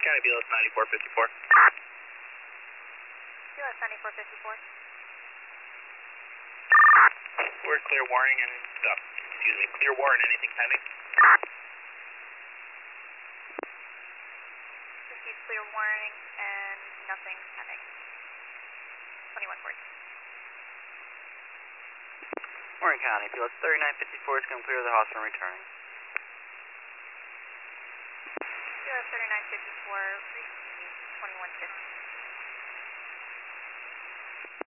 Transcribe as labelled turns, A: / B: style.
A: County BLS 9454.
B: BLS 9454.
A: We're clear warning and clear warning. Anything pending?
B: Received clear warning and nothing pending. 2140.
C: Warren County, BLS 3954 is going to clear the hospital and returning.
B: BLS 3954, received 2150.